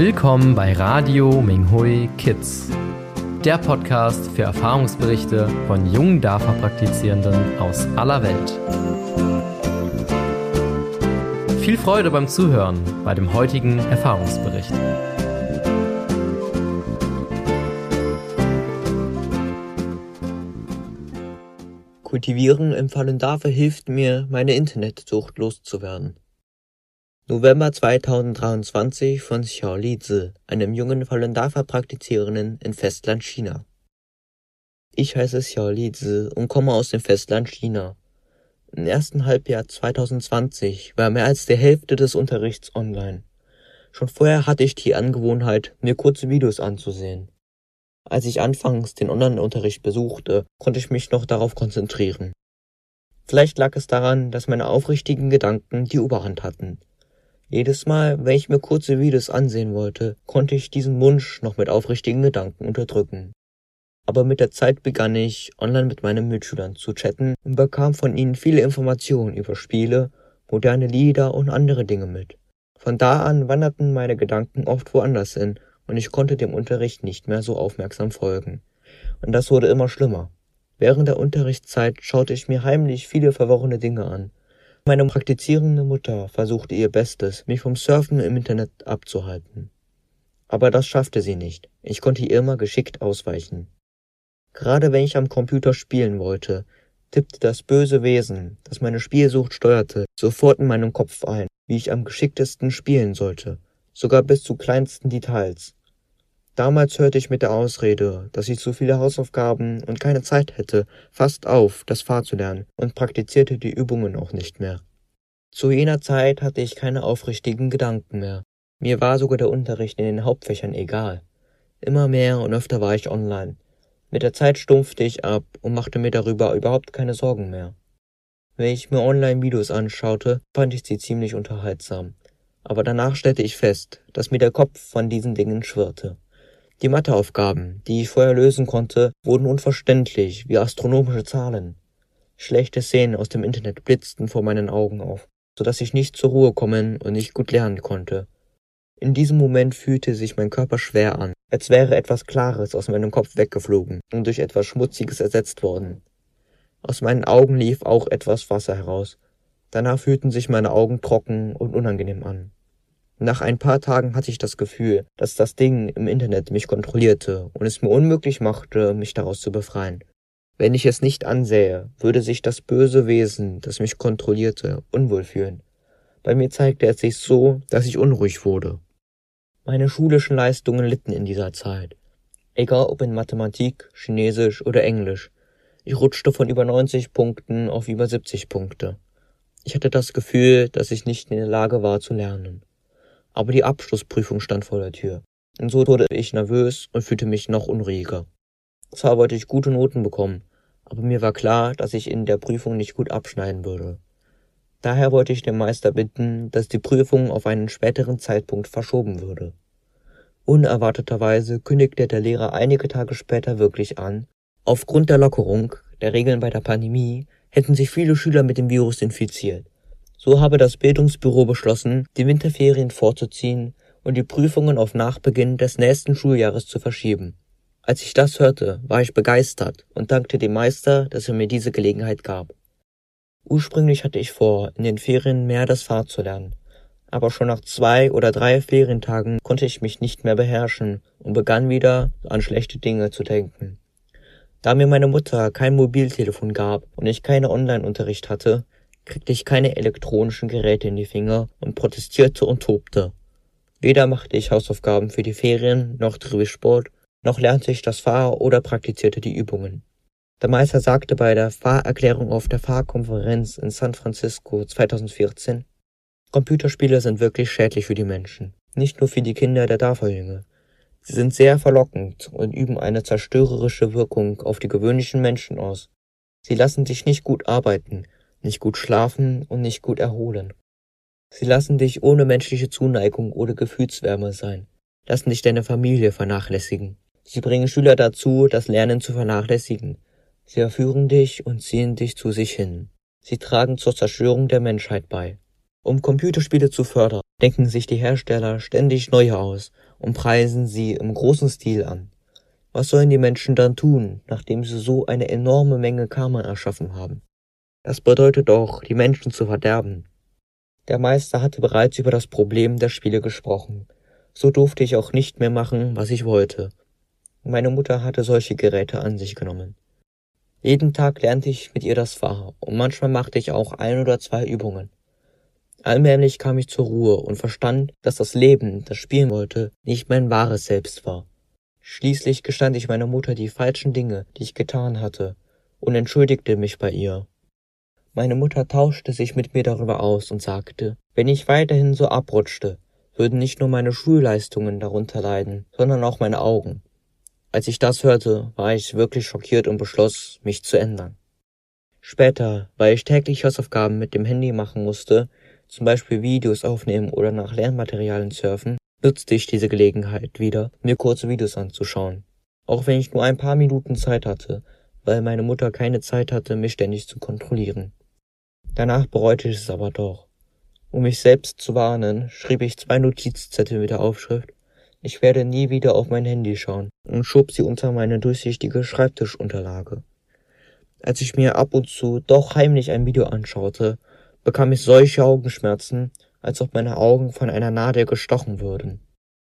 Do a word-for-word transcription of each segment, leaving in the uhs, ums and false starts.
Willkommen bei Radio Minghui Kids, der Podcast für Erfahrungsberichte von jungen D A F A-Praktizierenden aus aller Welt. Viel Freude beim Zuhören bei dem heutigen Erfahrungsbericht. Kultivieren im Falun Dafa hilft mir, meine Internetsucht loszuwerden. November zweitausenddreiundzwanzig von Xiao Lizi, einem jungen Falun Dafa-Praktizierenden in Festland China. Ich heiße Xiao Lizi und komme aus dem Festland China. Im ersten Halbjahr zweitausendzwanzig war mehr als die Hälfte des Unterrichts online. Schon vorher hatte ich die Angewohnheit, mir kurze Videos anzusehen. Als ich anfangs den Online-Unterricht besuchte, konnte ich mich noch darauf konzentrieren. Vielleicht lag es daran, dass meine aufrichtigen Gedanken die Oberhand hatten. Jedes Mal, wenn ich mir kurze Videos ansehen wollte, konnte ich diesen Wunsch noch mit aufrichtigen Gedanken unterdrücken. Aber mit der Zeit begann ich, online mit meinen Mitschülern zu chatten und bekam von ihnen viele Informationen über Spiele, moderne Lieder und andere Dinge mit. Von da an wanderten meine Gedanken oft woanders hin und ich konnte dem Unterricht nicht mehr so aufmerksam folgen. Und das wurde immer schlimmer. Während der Unterrichtszeit schaute ich mir heimlich viele verworrene Dinge an. Meine praktizierende Mutter versuchte ihr Bestes, mich vom Surfen im Internet abzuhalten. Aber das schaffte sie nicht. Ich konnte ihr immer geschickt ausweichen. Gerade wenn ich am Computer spielen wollte, tippte das böse Wesen, das meine Spielsucht steuerte, sofort in meinem Kopf ein, wie ich am geschicktesten spielen sollte, sogar bis zu kleinsten Details. Damals hörte ich mit der Ausrede, dass ich zu viele Hausaufgaben und keine Zeit hätte, fast auf, das Fahr zu lernen und praktizierte die Übungen auch nicht mehr. Zu jener Zeit hatte ich keine aufrichtigen Gedanken mehr. Mir war sogar der Unterricht in den Hauptfächern egal. Immer mehr und öfter war ich online. Mit der Zeit stumpfte ich ab und machte mir darüber überhaupt keine Sorgen mehr. Wenn ich mir Online-Videos anschaute, fand ich sie ziemlich unterhaltsam. Aber danach stellte ich fest, dass mir der Kopf von diesen Dingen schwirrte. Die Matheaufgaben, die ich vorher lösen konnte, wurden unverständlich wie astronomische Zahlen. Schlechte Szenen aus dem Internet blitzten vor meinen Augen auf, sodass ich nicht zur Ruhe kommen und nicht gut lernen konnte. In diesem Moment fühlte sich mein Körper schwer an, als wäre etwas Klares aus meinem Kopf weggeflogen und durch etwas Schmutziges ersetzt worden. Aus meinen Augen lief auch etwas Wasser heraus. Danach fühlten sich meine Augen trocken und unangenehm an. Nach ein paar Tagen hatte ich das Gefühl, dass das Ding im Internet mich kontrollierte und es mir unmöglich machte, mich daraus zu befreien. Wenn ich es nicht ansähe, würde sich das böse Wesen, das mich kontrollierte, unwohl fühlen. Bei mir zeigte es sich so, dass ich unruhig wurde. Meine schulischen Leistungen litten in dieser Zeit. Egal ob in Mathematik, Chinesisch oder Englisch. Ich rutschte von über neunzig Punkten auf über siebzig Punkte. Ich hatte das Gefühl, dass ich nicht in der Lage war zu lernen. Aber die Abschlussprüfung stand vor der Tür. Und so wurde ich nervös und fühlte mich noch unruhiger. Zwar wollte ich gute Noten bekommen, aber mir war klar, dass ich in der Prüfung nicht gut abschneiden würde. Daher wollte ich den Meister bitten, dass die Prüfung auf einen späteren Zeitpunkt verschoben würde. Unerwarteterweise kündigte der Lehrer einige Tage später wirklich an, aufgrund der Lockerung der Regeln bei der Pandemie hätten sich viele Schüler mit dem Virus infiziert. So habe das Bildungsbüro beschlossen, die Winterferien vorzuziehen und die Prüfungen auf Nachbeginn des nächsten Schuljahres zu verschieben. Als ich das hörte, war ich begeistert und dankte dem Meister, dass er mir diese Gelegenheit gab. Ursprünglich hatte ich vor, in den Ferien mehr das Fahr zu lernen, aber schon nach zwei oder drei Ferientagen konnte ich mich nicht mehr beherrschen und begann wieder an schlechte Dinge zu denken. Da mir meine Mutter kein Mobiltelefon gab und ich keinen Online-Unterricht hatte, kriegte ich keine elektronischen Geräte in die Finger und protestierte und tobte. Weder machte ich Hausaufgaben für die Ferien, noch trieb ich Sport, noch lernte ich das Fahr oder praktizierte die Übungen. Der Meister sagte bei der Fahrerklärung auf der Fahrkonferenz in San Francisco zweitausendvierzehn, Computerspiele sind wirklich schädlich für die Menschen, nicht nur für die Kinder der D A F A-Jünger. Sie sind sehr verlockend und üben eine zerstörerische Wirkung auf die gewöhnlichen Menschen aus. Sie lassen sich nicht gut arbeiten, nicht gut schlafen und nicht gut erholen. Sie lassen dich ohne menschliche Zuneigung oder Gefühlswärme sein, lassen dich deine Familie vernachlässigen. Sie bringen Schüler dazu, das Lernen zu vernachlässigen. Sie verführen dich und ziehen dich zu sich hin. Sie tragen zur Zerstörung der Menschheit bei. Um Computerspiele zu fördern, denken sich die Hersteller ständig neue aus und preisen sie im großen Stil an. Was sollen die Menschen dann tun, nachdem sie so eine enorme Menge Karma erschaffen haben? Das bedeutet auch, die Menschen zu verderben. Der Meister hatte bereits über das Problem der Spiele gesprochen. So durfte ich auch nicht mehr machen, was ich wollte. Meine Mutter hatte solche Geräte an sich genommen. Jeden Tag lernte ich mit ihr das Fahr und manchmal machte ich auch ein oder zwei Übungen. Allmählich kam ich zur Ruhe und verstand, dass das Leben, das spielen wollte, nicht mein wahres Selbst war. Schließlich gestand ich meiner Mutter die falschen Dinge, die ich getan hatte, und entschuldigte mich bei ihr. Meine Mutter tauschte sich mit mir darüber aus und sagte, wenn ich weiterhin so abrutschte, würden nicht nur meine Schulleistungen darunter leiden, sondern auch meine Augen. Als ich das hörte, war ich wirklich schockiert und beschloss, mich zu ändern. Später, weil ich täglich Hausaufgaben mit dem Handy machen musste, zum Beispiel Videos aufnehmen oder nach Lernmaterialien surfen, nutzte ich diese Gelegenheit wieder, mir kurze Videos anzuschauen. Auch wenn ich nur ein paar Minuten Zeit hatte, weil meine Mutter keine Zeit hatte, mich ständig zu kontrollieren. Danach bereute ich es aber doch. Um mich selbst zu warnen, schrieb ich zwei Notizzettel mit der Aufschrift, ich werde nie wieder auf mein Handy schauen, und schob sie unter meine durchsichtige Schreibtischunterlage. Als ich mir ab und zu doch heimlich ein Video anschaute, bekam ich solche Augenschmerzen, als ob meine Augen von einer Nadel gestochen würden.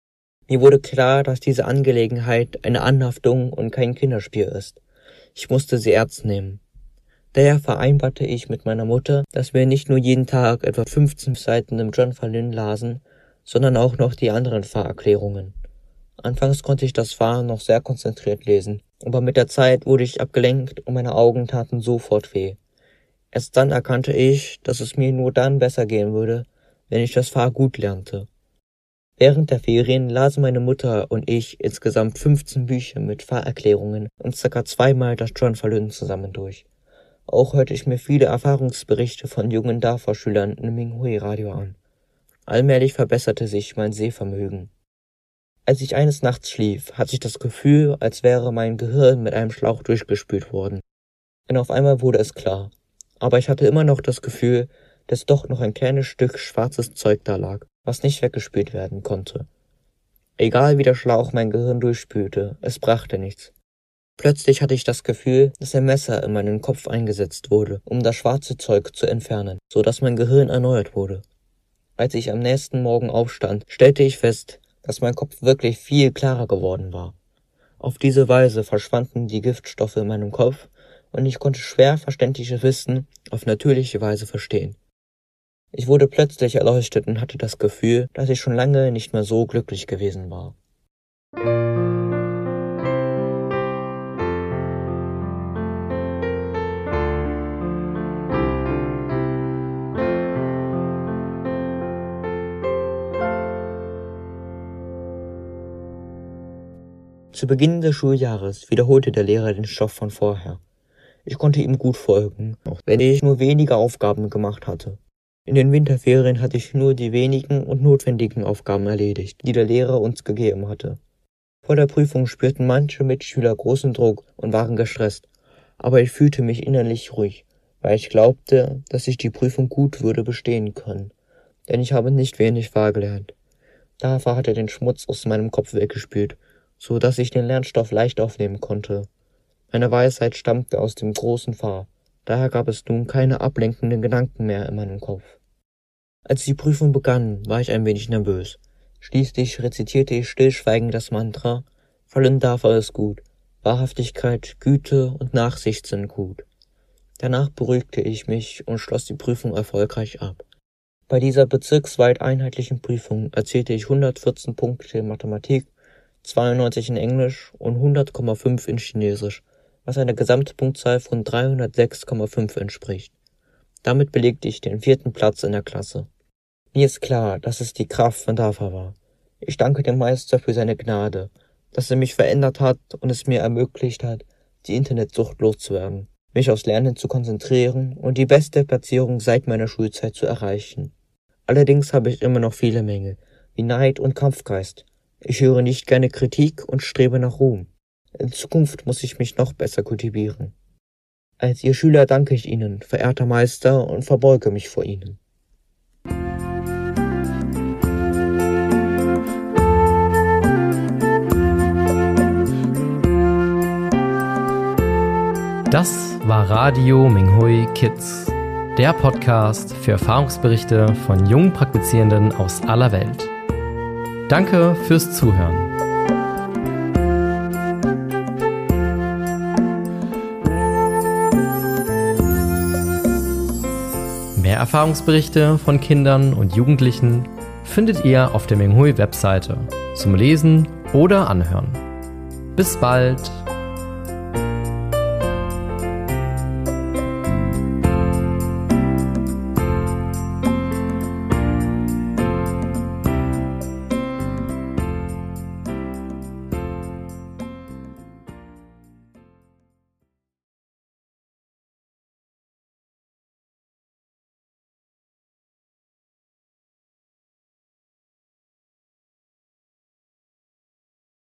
Mir wurde klar, dass diese Angelegenheit eine Anhaftung und kein Kinderspiel ist. Ich musste sie ernst nehmen. Daher vereinbarte ich mit meiner Mutter, dass wir nicht nur jeden Tag etwa fünfzehn Seiten im John Falun lasen, sondern auch noch die anderen Fahrerklärungen. Anfangs konnte ich das Fahren noch sehr konzentriert lesen, aber mit der Zeit wurde ich abgelenkt und meine Augen taten sofort weh. Erst dann erkannte ich, dass es mir nur dann besser gehen würde, wenn ich das Fahr gut lernte. Während der Ferien lasen meine Mutter und ich insgesamt fünfzehn Bücher mit Fahrerklärungen und circa zweimal das John Falun zusammen durch. Auch hörte ich mir viele Erfahrungsberichte von jungen DAFA-Schülern im Minghui-Radio an. Allmählich verbesserte sich mein Sehvermögen. Als ich eines Nachts schlief, hatte ich das Gefühl, als wäre mein Gehirn mit einem Schlauch durchgespült worden. Und auf einmal wurde es klar. Aber ich hatte immer noch das Gefühl, dass doch noch ein kleines Stück schwarzes Zeug da lag, was nicht weggespült werden konnte. Egal wie der Schlauch mein Gehirn durchspülte, es brachte nichts. Plötzlich hatte ich das Gefühl, dass ein Messer in meinen Kopf eingesetzt wurde, um das schwarze Zeug zu entfernen, so dass mein Gehirn erneuert wurde. Als ich am nächsten Morgen aufstand, stellte ich fest, dass mein Kopf wirklich viel klarer geworden war. Auf diese Weise verschwanden die Giftstoffe in meinem Kopf und ich konnte schwer verständliches Wissen auf natürliche Weise verstehen. Ich wurde plötzlich erleuchtet und hatte das Gefühl, dass ich schon lange nicht mehr so glücklich gewesen war. Zu Beginn des Schuljahres wiederholte der Lehrer den Stoff von vorher. Ich konnte ihm gut folgen, auch wenn ich nur wenige Aufgaben gemacht hatte. In den Winterferien hatte ich nur die wenigen und notwendigen Aufgaben erledigt, die der Lehrer uns gegeben hatte. Vor der Prüfung spürten manche Mitschüler großen Druck und waren gestresst, aber ich fühlte mich innerlich ruhig, weil ich glaubte, dass ich die Prüfung gut würde bestehen können, denn ich habe nicht wenig wahr gelernt. Dafür hatte den Schmutz aus meinem Kopf weggespült, so dass ich den Lernstoff leicht aufnehmen konnte. Meine Weisheit stammte aus dem großen Fahr, daher gab es nun keine ablenkenden Gedanken mehr in meinem Kopf. Als die Prüfung begann, war ich ein wenig nervös. Schließlich rezitierte ich stillschweigend das Mantra, Falun Dafa ist gut, Wahrhaftigkeit, Güte und Nachsicht sind gut. Danach beruhigte ich mich und schloss die Prüfung erfolgreich ab. Bei dieser bezirksweit einheitlichen Prüfung erzielte ich hundertvierzehn Punkte in Mathematik, zweiundneunzig in Englisch und hundert Komma fünf in Chinesisch, was einer Gesamtpunktzahl von dreihundertsechs Komma fünf entspricht. Damit belegte ich den vierten Platz in der Klasse. Mir ist klar, dass es die Kraft von Dafa war. Ich danke dem Meister für seine Gnade, dass er mich verändert hat und es mir ermöglicht hat, die Internetsucht loszuwerden, mich aufs Lernen zu konzentrieren und die beste Platzierung seit meiner Schulzeit zu erreichen. Allerdings habe ich immer noch viele Mängel, wie Neid und Kampfgeist. Ich höre nicht gerne Kritik und strebe nach Ruhm. In Zukunft muss ich mich noch besser kultivieren. Als Ihr Schüler danke ich Ihnen, verehrter Meister, und verbeuge mich vor Ihnen. Das war Radio Minghui Kids, der Podcast für Erfahrungsberichte von jungen Praktizierenden aus aller Welt. Danke fürs Zuhören. Mehr Erfahrungsberichte von Kindern und Jugendlichen findet ihr auf der Minghui-Webseite zum Lesen oder Anhören. Bis bald!